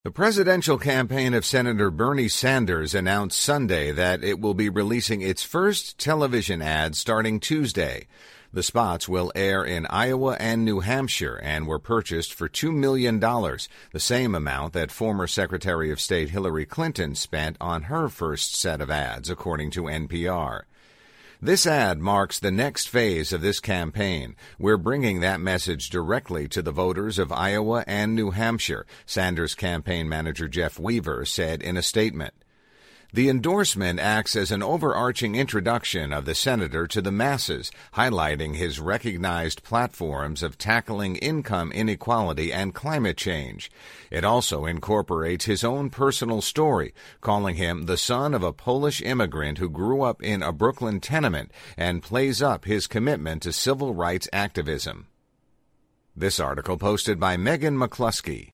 The presidential campaign of Senator Bernie Sanders announced Sunday that it will be releasing its first television ad starting Tuesday. The spots will air in Iowa and New Hampshire and were purchased for $2 million, the same amount that former Secretary of State Hillary Clinton spent on her first set of ads, according to NPR. This ad marks the next phase of this campaign. We're bringing that message directly to the voters of Iowa and New Hampshire, Sanders campaign manager Jeff Weaver said in a statement. The endorsement acts as an overarching introduction of the senator to the masses, highlighting his recognized platforms of tackling income inequality and climate change. It also incorporates his own personal story, calling him the son of a Polish immigrant who grew up in a Brooklyn tenement, and plays up his commitment to civil rights activism. This article posted by Megan McCluskey.